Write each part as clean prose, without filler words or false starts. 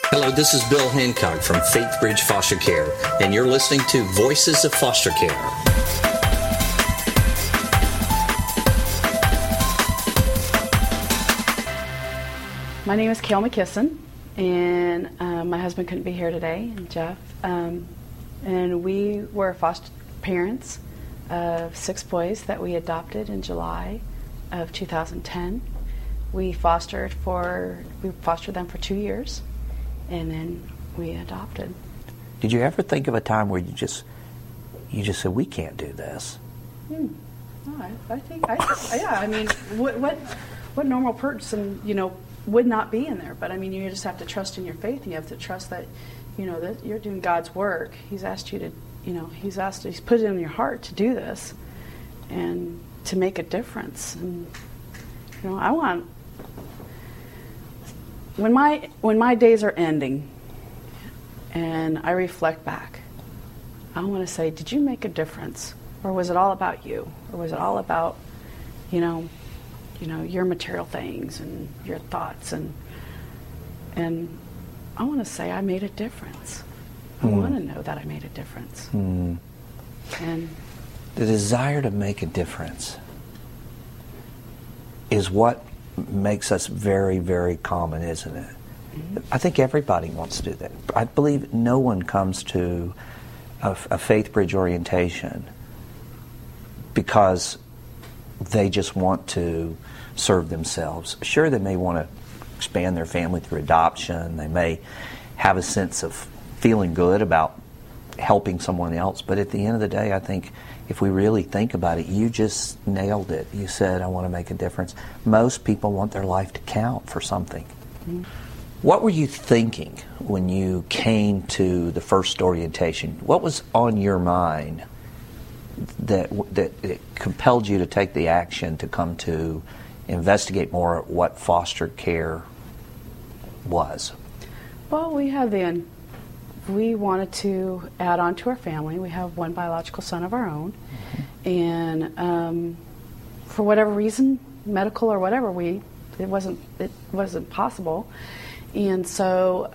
Hello, this is Bill Hancock from Faith Bridge Foster Care, and you're listening to Voices of Foster Care. My name is Kale McKisson, and my husband couldn't be here today, Jeff. And we were foster parents of 6 boys that we adopted in July of 2010. We fostered them for 2 years, and then we adopted. Did you ever think of a time where you just said, we can't do this? No, I mean, what normal person, would not be in there? But I mean, you just have to trust in your faith, and you have to trust that, that you're doing God's work. He's asked you to, He's put it in your heart to do this, and to make a difference. And I want, when my days are ending, and I reflect back, I want to say, did you make a difference? Or was it all about you? Or was it all about, your material things and your thoughts? And I want to say I made a difference. I want to know that I made a difference. And the desire to make a difference is what makes us very, very common, isn't it? Mm-hmm. I think everybody wants to do that. I believe no one comes to a Faith Bridge orientation because they just want to serve themselves. Sure, they may want to expand their family through adoption. They may have a sense of feeling good about helping someone else. But at the end of the day, I think if we really think about it, you just nailed it. You said, I want to make a difference. Most people want their life to count for something. Mm-hmm. What were you thinking when you came to the first orientation? What was on your mind that compelled you to take the action to come to investigate more at what foster care was? Well, we wanted to add on to our family. We have one biological son of our own, mm-hmm. and for whatever reason, medical or whatever, it wasn't possible, and so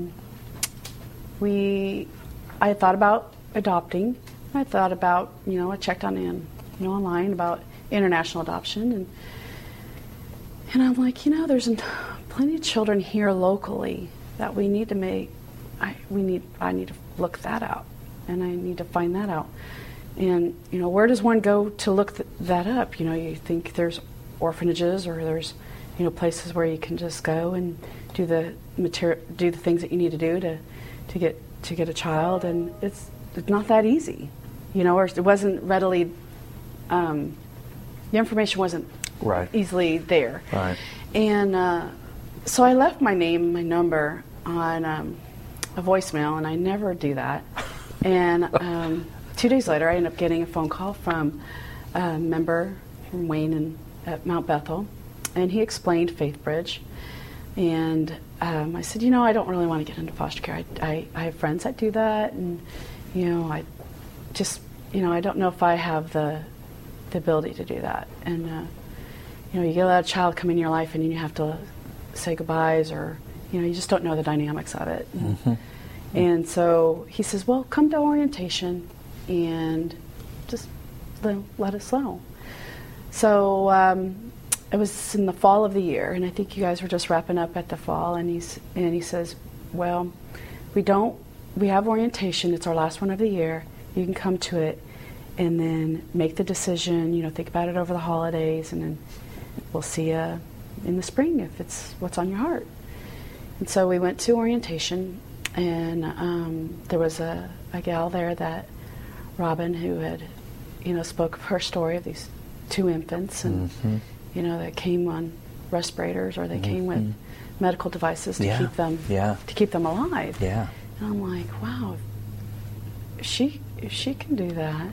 I thought about adopting. I thought about, I checked on online about international adoption, and I'm like, there's plenty of children here locally that we need to make. I need to look that out, and I need to find that out. And where does one go to look that up? You think there's orphanages, or there's places where you can just go and do the things that you need to do to get a child, and it's not that easy. Or it wasn't readily, the information wasn't right. easily there. Right. And so I left my name, my number on a voicemail, and I never do that. And 2 days later, I ended up getting a phone call from a member from Wayne at Mount Bethel, and he explained Faith Bridge. And I said, I don't really want to get into foster care. I have friends that do that, and I just, I don't know if I have the ability to do that. And you get a child come in your life, and you have to say goodbyes, or you just don't know the dynamics of it. Mm-hmm. And so he says, well, come to orientation and just let us know. So it was in the fall of the year, and I think you guys were just wrapping up at the fall, and he says, well, we have orientation, it's our last one of the year, you can come to it and then make the decision, think about it over the holidays, and then we'll see you in the spring if it's what's on your heart. And so we went to orientation, and there was a gal there, that Robin, who had, spoke of her story of these 2 infants, and mm-hmm. That came on respirators, or they mm-hmm. came with medical devices to keep them alive. Yeah. And I'm like, wow, if she can do that,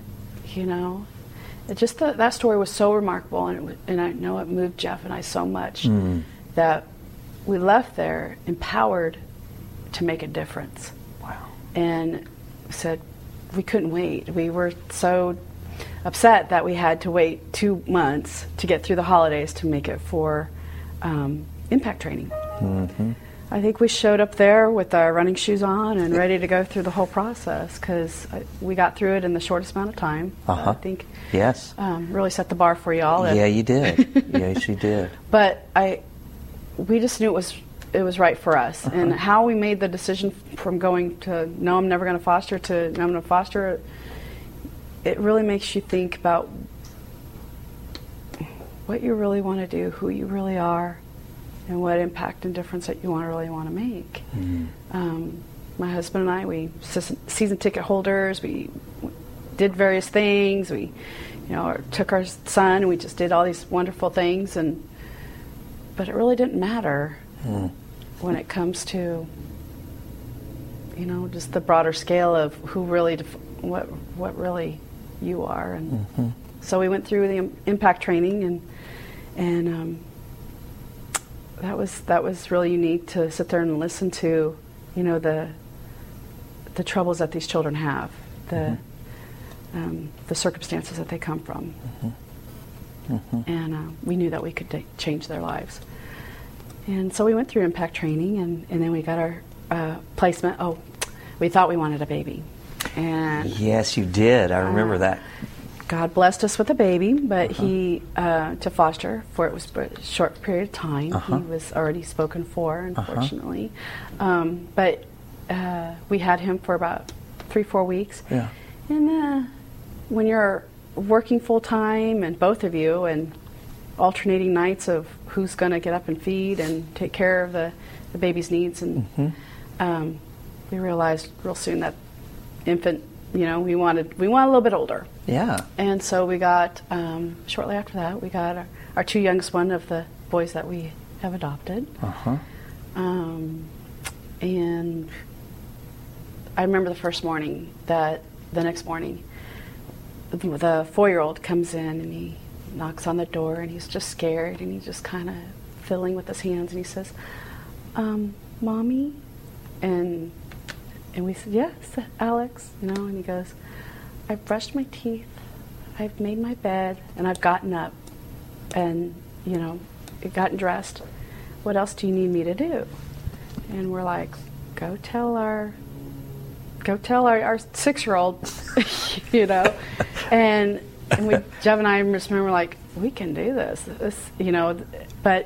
It just that story was so remarkable, and I know it moved Jeff and I so much that we left there empowered to make a difference. Wow. And said we couldn't wait. We were so upset that we had to wait 2 months to get through the holidays to make it for impact training. Mm-hmm. I think we showed up there with our running shoes on and ready to go through the whole process, because we got through it in the shortest amount of time. I think yes, really set the bar for y'all. Yeah, you did. Yes, you did. But we just knew it was right for us. And how we made the decision from going to no, I'm never going to foster, to no, I'm going to foster, it really makes you think about what you really want to do, who you really are, and what impact and difference that you really want to make. My husband and I, we season ticket holders. We did various things. We, took our son and we just did all these wonderful things. But it really didn't matter when it comes to, just the broader scale of who really, what really you are. And so we went through the impact training, and that was really unique to sit there and listen to, the troubles that these children have, the circumstances that they come from, and we knew that we could change their lives. And so we went through impact training, and then we got our placement. Oh, we thought we wanted a baby, and yes, you did. I remember that. God blessed us with a baby, but he, to foster for it was a short period of time. He was already spoken for, unfortunately. But we had him for about 3-4 weeks. Yeah. And when you're working full time, and both of you, and alternating nights of who's going to get up and feed and take care of the baby's needs, and we realized real soon that infant, we wanted a little bit older. Yeah. And so we got, shortly after that, we got our 2 youngest one of the boys that we have adopted. And I remember the first morning that the next morning, the 4-year-old comes in and he knocks on the door, and he's just scared, and he's just kind of fiddling with his hands, and he says, Mommy? And we said, yes, Alex, and he goes, I've brushed my teeth, I've made my bed, and I've gotten up and, gotten dressed. What else do you need me to do? And we're like, go tell our 6-year-old, and Jeff and I just remember, like, we can do this, but,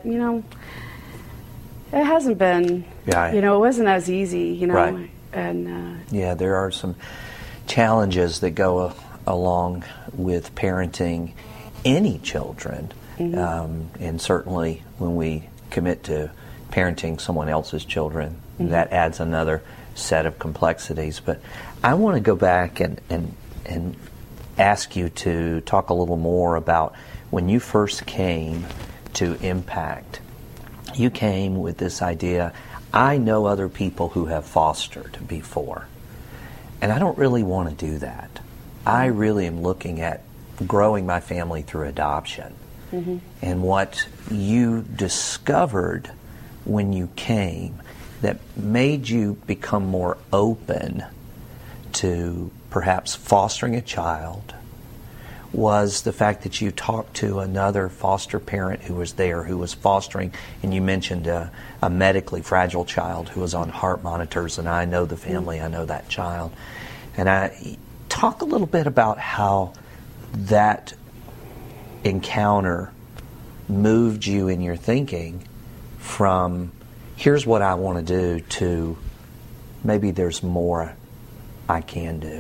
it hasn't been, it wasn't as easy, Right. And there are some challenges that go along with parenting any children, and certainly when we commit to parenting someone else's children, that adds another set of complexities. But I want to go back and ask you to talk a little more about when you first came to Impact. You came with this idea, I know other people who have fostered before, and I don't really want to do that. I really am looking at growing my family through adoption. And what you discovered when you came that made you become more open to perhaps fostering a child was the fact that you talked to another foster parent who was there, who was fostering, and you mentioned a medically fragile child who was on heart monitors, and I know the family, I know that child. And I talk a little bit about how that encounter moved you in your thinking from here's what I want to do to maybe there's more I can do.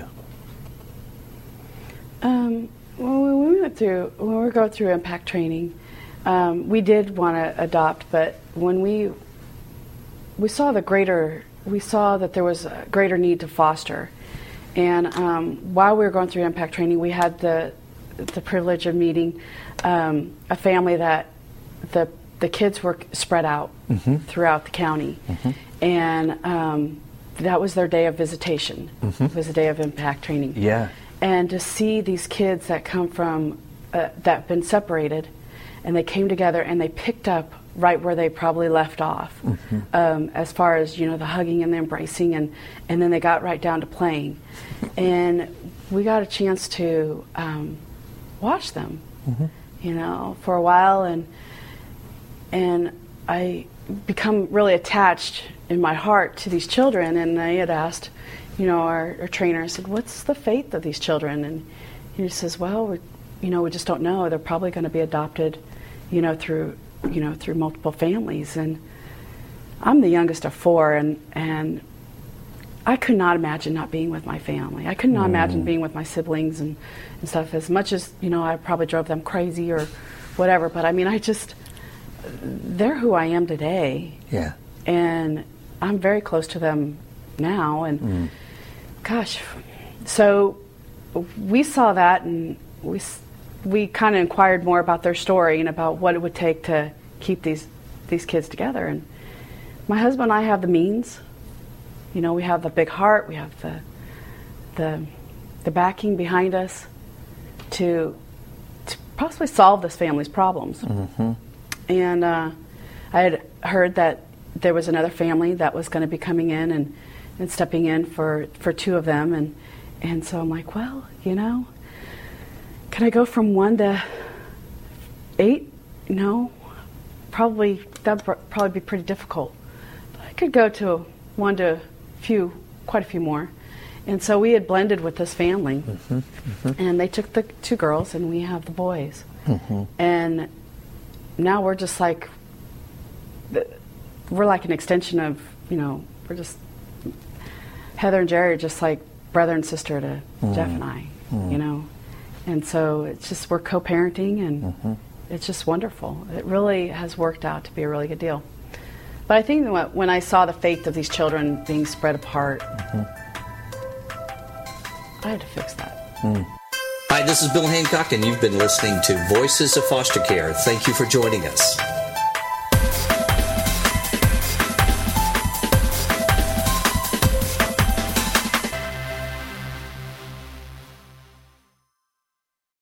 Well, when we were going through impact training, we did want to adopt, but when we saw that there was a greater need to foster, and while we were going through impact training, we had the privilege of meeting a family that the kids were spread out throughout the county, and that was their day of visitation. It was a day of impact training. Yeah. And to see these kids that come from, that have been separated, and they came together and they picked up right where they probably left off, as far as, the hugging and the embracing, and then they got right down to playing. And we got a chance to watch them, for a while, and become really attached in my heart to these children, and I had asked, our trainer, I said, what's the fate of these children? And he says, well, we just don't know. They're probably going to be adopted, through multiple families. And I'm the youngest of 4, and I could not imagine not being with my family. I could not imagine being with my siblings and stuff, as much as, I probably drove them crazy or whatever. But I mean, they're who I am today. Yeah. And I'm very close to them now. And gosh, so we saw that, and we kind of inquired more about their story and about what it would take to keep these kids together. And my husband and I have the means. We have the big heart. We have the backing behind us to possibly solve this family's problems. Mm-hmm. And I had heard that there was another family that was going to be coming in and stepping in for 2 of them. And so I'm like, well, can I go from 1 to 8? No, that'd probably be pretty difficult. But I could go to 1 to quite a few more. And so we had blended with this family, and they took the 2 girls, and we have the boys. And now we're just like, we're like an extension of, we're just, Heather and Jerry are just like brother and sister to Jeff and I, And so it's just, we're co-parenting, and it's just wonderful. It really has worked out to be a really good deal. But I think when I saw the fate of these children being spread apart, I had to fix that. Hi, this is Bill Hancock, and you've been listening to Voices of Foster Care. Thank you for joining us.